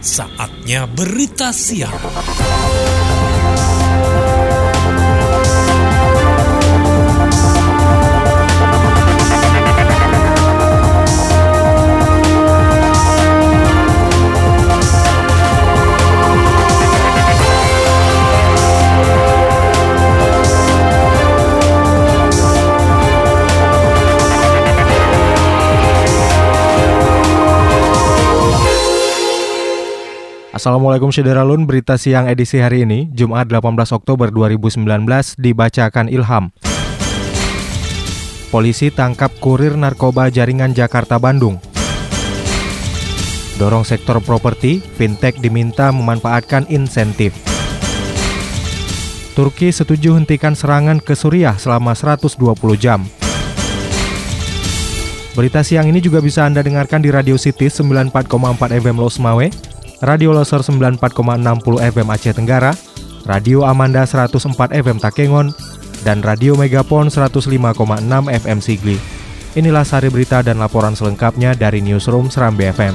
Saatnya berita siang. Assalamualaikum Syederalun, berita siang edisi hari ini, Jumat 18 Oktober 2019, dibacakan Ilham. Polisi tangkap kurir narkoba jaringan Jakarta-Bandung. Dorong sektor properti, fintech diminta memanfaatkan insentif. Turki setuju hentikan serangan ke Suriah selama 120 jam. Berita siang ini juga bisa Anda dengarkan di Radio City 94,4 FM Los Mawe, Radio Loser 94,60 FM Aceh Tenggara, Radio Amanda 104 FM Takengon, dan Radio Megapon 105,6 FM Sigli. Inilah sari berita dan laporan selengkapnya dari Newsroom Serambi FM.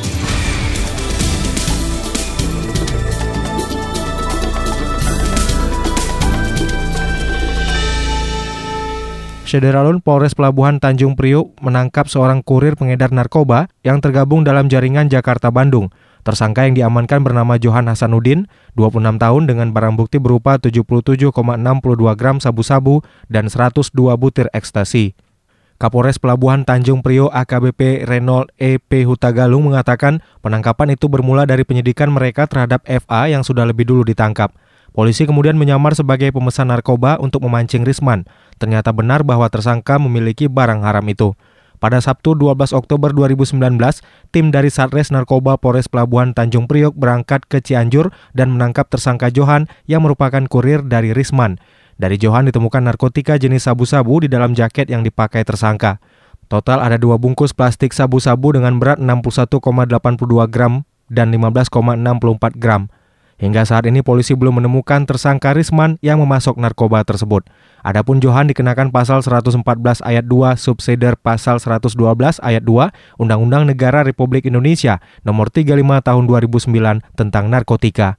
Syederalun, Polres Pelabuhan Tanjung Priok menangkap seorang kurir pengedar narkoba yang tergabung dalam jaringan Jakarta-Bandung. Tersangka yang diamankan bernama Johan Hasanuddin, 26 tahun dengan barang bukti berupa 77,62 gram sabu-sabu dan 102 butir ekstasi. Kapolres Pelabuhan Tanjung Priok AKBP Renold E.P. Hutagalung mengatakan penangkapan itu bermula dari penyidikan mereka terhadap FA yang sudah lebih dulu ditangkap. Polisi kemudian menyamar sebagai pemesan narkoba untuk memancing Risman. Ternyata benar bahwa tersangka memiliki barang haram itu. Pada Sabtu 12 Oktober 2019, tim dari Satres Narkoba Polres Pelabuhan Tanjung Priok berangkat ke Cianjur dan menangkap tersangka Johan yang merupakan kurir dari Risman. Dari Johan ditemukan narkotika jenis sabu-sabu di dalam jaket yang dipakai tersangka. Total ada 2 bungkus plastik sabu-sabu dengan berat 61,82 gram dan 15,64 gram. Hingga saat ini polisi belum menemukan tersangka Risman yang memasok narkoba tersebut. Adapun Johan dikenakan pasal 114 ayat 2 subsider pasal 112 ayat 2 Undang-Undang Negara Republik Indonesia nomor 35 tahun 2009 tentang narkotika.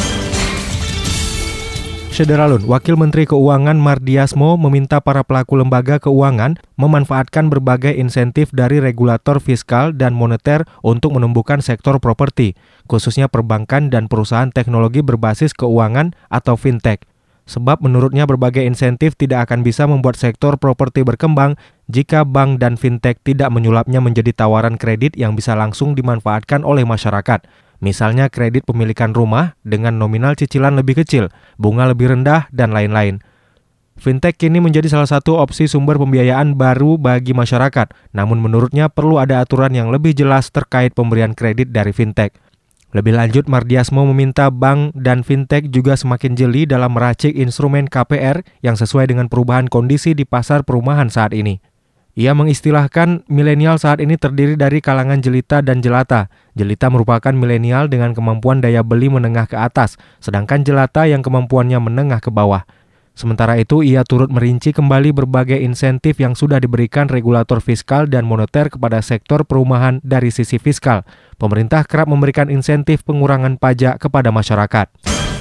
Syederalun, Wakil Menteri Keuangan Mardiasmo meminta para pelaku lembaga keuangan memanfaatkan berbagai insentif dari regulator fiskal dan moneter untuk menumbuhkan sektor properti, khususnya perbankan dan perusahaan teknologi berbasis keuangan atau fintech. Sebab menurutnya berbagai insentif tidak akan bisa membuat sektor properti berkembang jika bank dan fintech tidak menyulapnya menjadi tawaran kredit yang bisa langsung dimanfaatkan oleh masyarakat. Misalnya kredit pemilikan rumah dengan nominal cicilan lebih kecil, bunga lebih rendah, dan lain-lain. Fintech kini menjadi salah satu opsi sumber pembiayaan baru bagi masyarakat. Namun menurutnya perlu ada aturan yang lebih jelas terkait pemberian kredit dari fintech. Lebih lanjut, Mardiasmo meminta bank dan fintech juga semakin jeli dalam meracik instrumen KPR yang sesuai dengan perubahan kondisi di pasar perumahan saat ini. Ia mengistilahkan milenial saat ini terdiri dari kalangan jelita dan jelata. Jelita merupakan milenial dengan kemampuan daya beli menengah ke atas, sedangkan jelata yang kemampuannya menengah ke bawah. Sementara itu, ia turut merinci kembali berbagai insentif yang sudah diberikan regulator fiskal dan moneter kepada sektor perumahan dari sisi fiskal. Pemerintah kerap memberikan insentif pengurangan pajak kepada masyarakat.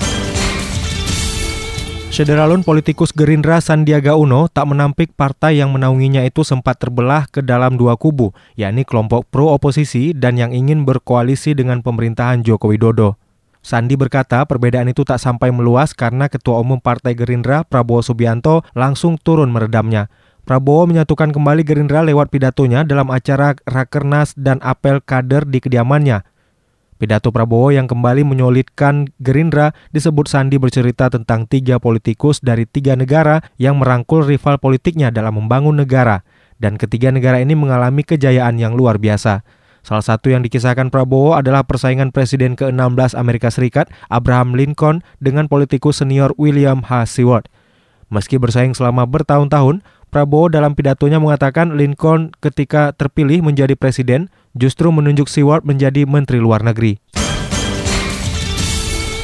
Syederalun, politikus Gerindra Sandiaga Uno tak menampik partai yang menaunginya itu sempat terbelah ke dalam 2 kubu, yakni kelompok pro-oposisi dan yang ingin berkoalisi dengan pemerintahan Joko Widodo. Sandi berkata perbedaan itu tak sampai meluas karena Ketua Umum Partai Gerindra Prabowo Subianto langsung turun meredamnya. Prabowo menyatukan kembali Gerindra lewat pidatonya dalam acara Rakernas dan apel kader di kediamannya. Pidato Prabowo yang kembali menyolidkan Gerindra disebut Sandi bercerita tentang 3 politikus dari 3 negara yang merangkul rival politiknya dalam membangun negara. Dan ketiga negara ini mengalami kejayaan yang luar biasa. Salah satu yang dikisahkan Prabowo adalah persaingan Presiden ke-16 Amerika Serikat, Abraham Lincoln, dengan politikus senior William H. Seward. Meski bersaing selama bertahun-tahun, Prabowo dalam pidatonya mengatakan Lincoln ketika terpilih menjadi presiden justru menunjuk Seward menjadi Menteri Luar Negeri.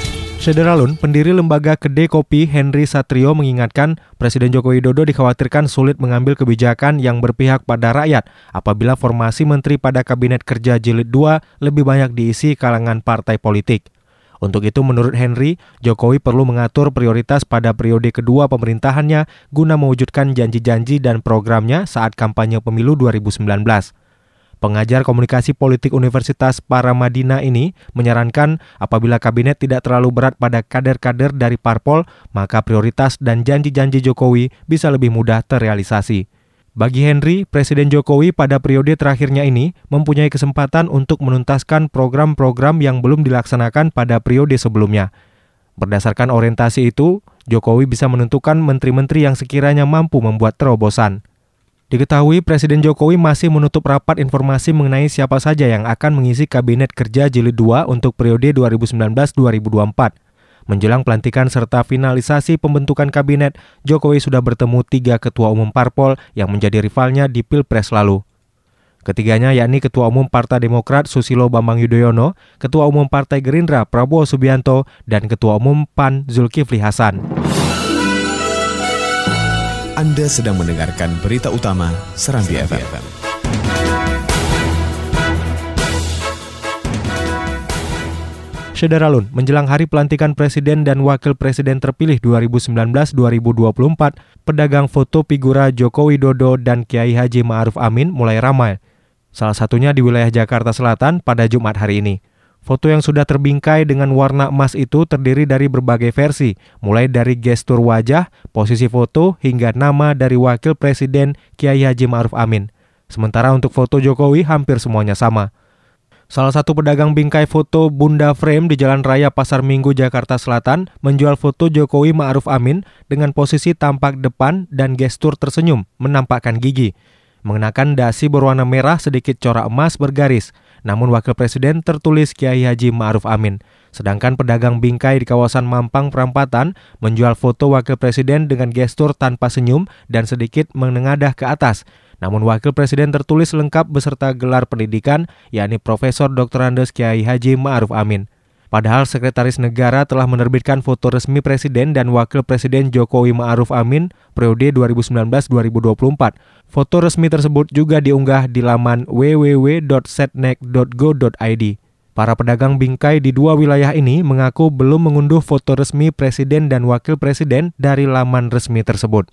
Sederalun, pendiri lembaga Kedai Kopi Henry Satrio mengingatkan Presiden Joko Widodo dikhawatirkan sulit mengambil kebijakan yang berpihak pada rakyat apabila formasi menteri pada Kabinet Kerja Jilid 2 lebih banyak diisi kalangan partai politik. Untuk itu, menurut Henry, Jokowi perlu mengatur prioritas pada periode kedua pemerintahannya guna mewujudkan janji-janji dan programnya saat kampanye pemilu 2019. Pengajar komunikasi politik Universitas Paramadina ini menyarankan apabila kabinet tidak terlalu berat pada kader-kader dari parpol, maka prioritas dan janji-janji Jokowi bisa lebih mudah terrealisasi. Bagi Henry, Presiden Jokowi pada periode terakhirnya ini mempunyai kesempatan untuk menuntaskan program-program yang belum dilaksanakan pada periode sebelumnya. Berdasarkan orientasi itu, Jokowi bisa menentukan menteri-menteri yang sekiranya mampu membuat terobosan. Diketahui Presiden Jokowi masih menutup rapat informasi mengenai siapa saja yang akan mengisi Kabinet Kerja Jilid 2 untuk periode 2019-2024. Menjelang pelantikan serta finalisasi pembentukan kabinet, Jokowi sudah bertemu 3 ketua umum parpol yang menjadi rivalnya di Pilpres lalu. Ketiganya yakni Ketua Umum Partai Demokrat Susilo Bambang Yudhoyono, Ketua Umum Partai Gerindra Prabowo Subianto, dan Ketua Umum PAN Zulkifli Hasan. Anda sedang mendengarkan berita utama Serambi FM. Sederalun, menjelang hari pelantikan Presiden dan Wakil Presiden terpilih 2019-2024, pedagang foto figura Joko Widodo dan Kiai Haji Ma'ruf Amin mulai ramai. Salah satunya di wilayah Jakarta Selatan pada Jumat hari ini. Foto yang sudah terbingkai dengan warna emas itu terdiri dari berbagai versi, mulai dari gestur wajah, posisi foto, hingga nama dari Wakil Presiden Kiai Haji Ma'ruf Amin. Sementara untuk foto Jokowi hampir semuanya sama. Salah satu pedagang bingkai foto Bunda Frame di Jalan Raya Pasar Minggu, Jakarta Selatan menjual foto Jokowi Ma'ruf Amin dengan posisi tampak depan dan gestur tersenyum, menampakkan gigi. Mengenakan dasi berwarna merah sedikit corak emas bergaris, namun Wakil Presiden tertulis Kiai Haji Ma'ruf Amin. Sedangkan pedagang bingkai di kawasan Mampang Perampatan menjual foto Wakil Presiden dengan gestur tanpa senyum dan sedikit menengadah ke atas. Namun Wakil Presiden tertulis lengkap beserta gelar pendidikan, yakni Profesor Dr. Andes Kiai Haji Ma'ruf Amin. Padahal Sekretaris Negara telah menerbitkan foto resmi Presiden dan Wakil Presiden Jokowi Ma'ruf Amin periode 2019-2024. Foto resmi tersebut juga diunggah di laman www.setnek.go.id. Para pedagang bingkai di dua wilayah ini mengaku belum mengunduh foto resmi Presiden dan Wakil Presiden dari laman resmi tersebut.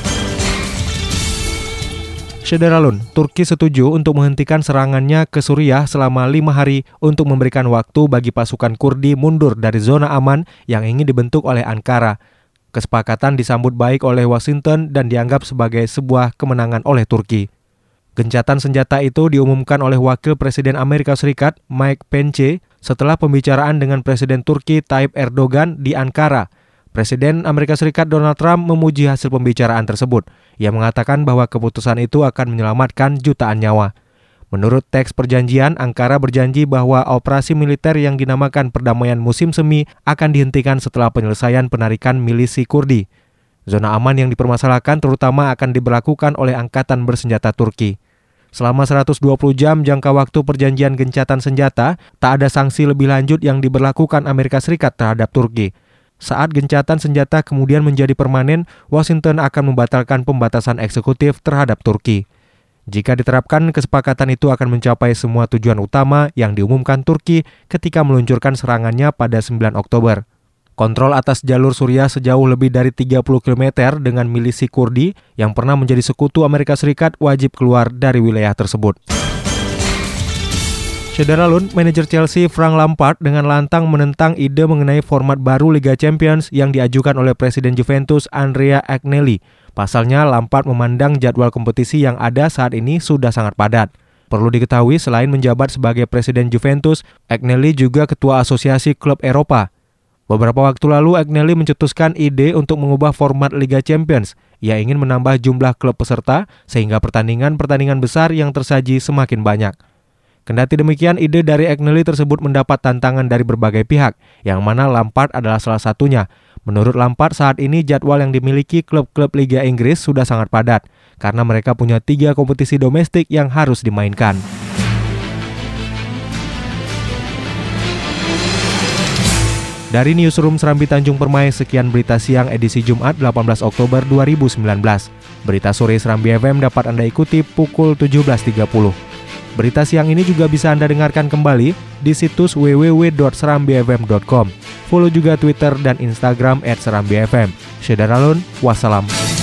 Sederalun, Turki setuju untuk menghentikan serangannya ke Suriah selama 5 hari untuk memberikan waktu bagi pasukan Kurdi mundur dari zona aman yang ingin dibentuk oleh Ankara. Kesepakatan disambut baik oleh Washington dan dianggap sebagai sebuah kemenangan oleh Turki. Gencatan senjata itu diumumkan oleh Wakil Presiden Amerika Serikat Mike Pence setelah pembicaraan dengan Presiden Turki Tayyip Erdogan di Ankara. Presiden Amerika Serikat Donald Trump memuji hasil pembicaraan tersebut. Ia mengatakan bahwa keputusan itu akan menyelamatkan jutaan nyawa. Menurut teks perjanjian, Ankara berjanji bahwa operasi militer yang dinamakan perdamaian musim semi akan dihentikan setelah penyelesaian penarikan milisi Kurdi. Zona aman yang dipermasalahkan terutama akan diberlakukan oleh Angkatan Bersenjata Turki. Selama 120 jam jangka waktu perjanjian gencatan senjata, tak ada sanksi lebih lanjut yang diberlakukan Amerika Serikat terhadap Turki. Saat gencatan senjata kemudian menjadi permanen, Washington akan membatalkan pembatasan eksekutif terhadap Turki. Jika diterapkan, kesepakatan itu akan mencapai semua tujuan utama yang diumumkan Turki ketika meluncurkan serangannya pada 9 Oktober. Kontrol atas jalur Suriah sejauh lebih dari 30 km dengan milisi Kurdi yang pernah menjadi sekutu Amerika Serikat wajib keluar dari wilayah tersebut. Sederalun, manajer Chelsea Frank Lampard dengan lantang menentang ide mengenai format baru Liga Champions yang diajukan oleh Presiden Juventus Andrea Agnelli. Pasalnya, Lampard memandang jadwal kompetisi yang ada saat ini sudah sangat padat. Perlu diketahui, selain menjabat sebagai Presiden Juventus, Agnelli juga Ketua Asosiasi Klub Eropa. Beberapa waktu lalu, Agnelli mencetuskan ide untuk mengubah format Liga Champions. Ia ingin menambah jumlah klub peserta sehingga pertandingan-pertandingan besar yang tersaji semakin banyak. Kendati demikian, ide dari Agnelli tersebut mendapat tantangan dari berbagai pihak, yang mana Lampard adalah salah satunya. Menurut Lampard, saat ini jadwal yang dimiliki klub-klub Liga Inggris sudah sangat padat, karena mereka punya 3 kompetisi domestik yang harus dimainkan. Dari Newsroom Serambi Tanjung Permai, sekian berita siang edisi Jumat 18 Oktober 2019. Berita sore Serambi FM dapat Anda ikuti pukul 17.30. Berita siang ini juga bisa Anda dengarkan kembali di situs www.serambifm.com. Follow juga Twitter dan Instagram @serambifm. Syedaralun, wassalam.